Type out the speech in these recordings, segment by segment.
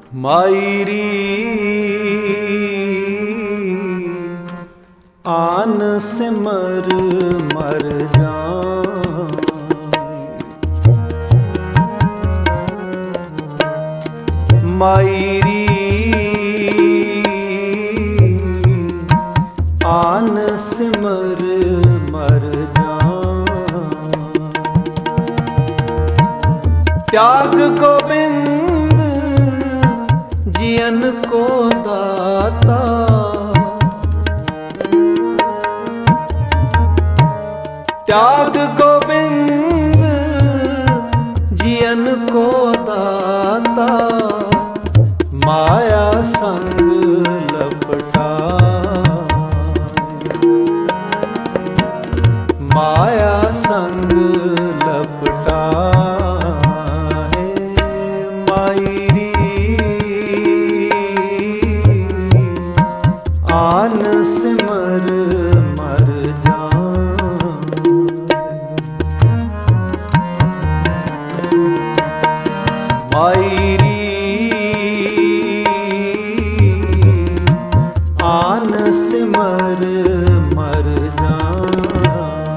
मायरी आन सिमर मर जाए, मायरी आन सिमर मर जाए। त्याग गोबिंद जियन को दाता, त्याग गोबिंद जियन को दाता, माया संग लपटाए, माया संग लपटाए। मायरी आन सिमर मर जाए, मायरी आन सिमर मर जाए।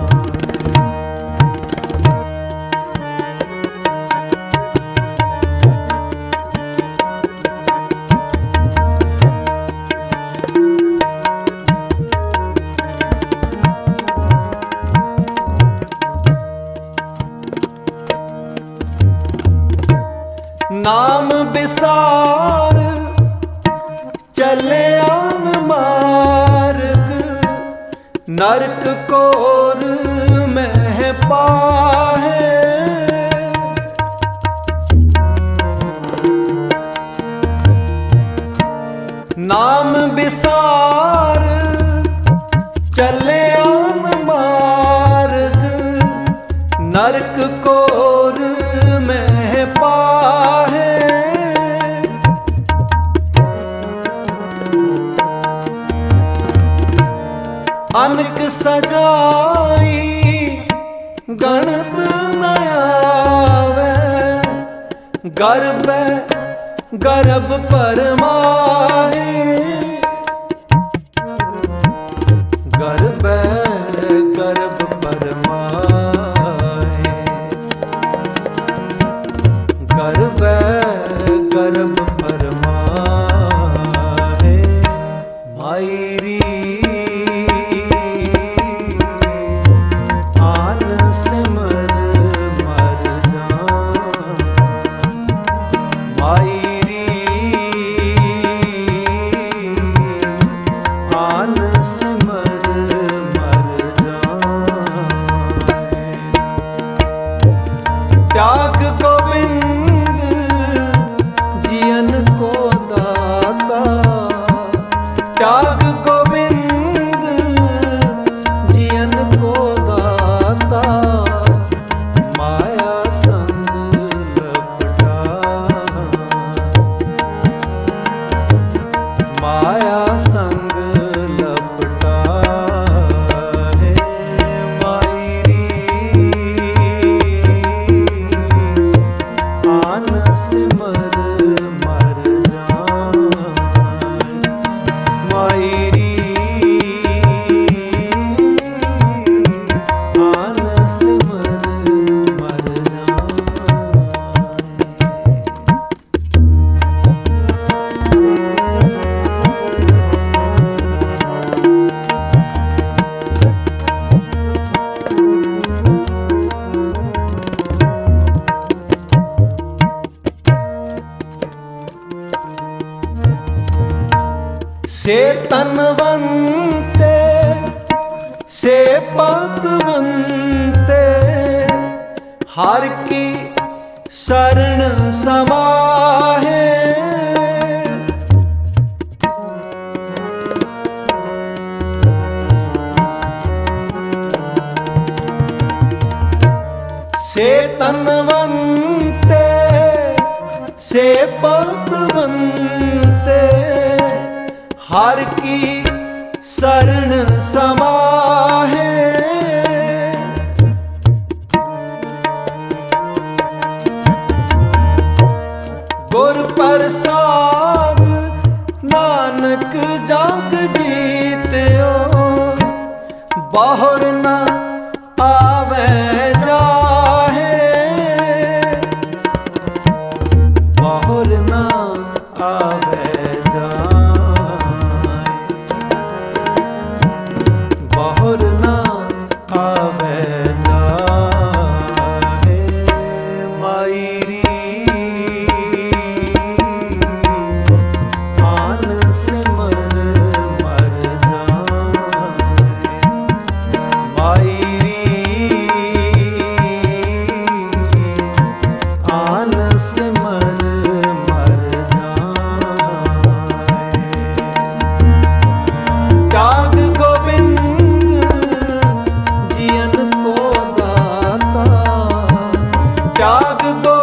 नाम बिसार चले आन मार्ग, नरक कोर में पाहे। नाम बिसार चले आन मार्ग, नरक कोर में पाहे। अनक सजाई गणत न आवे, गर्भ गर्भ परमाए, गर्भ गर्भ परमाए, गर्भ गर्भ परमाए। मायरी आन सिमर मर जाए, मायरी आन सिमर मर जाए। त्याग गोबिंद जियन को दाता, त्याग गोबिंद जियन को दाता, माया संग लपटाए, माया संग लपटाए। मायरी आन सिमर मर जाए, मायरी आन सिमर मर जाए। से तनवंते से पदवंते, हर की शरण समाहे। से तनवंते से पदवंते, हर की शरण समाहे। गुर प्रसाद नानक जग जीत्यो बाहर ना आवे जाहे, बाहर ना आवे जाए, बाहर ना आवे जाए। मायरी आन सिमर मर जाए, मायरी आन सिमर मर जाए। त्याग गोविंद जियन को दाता, त्याग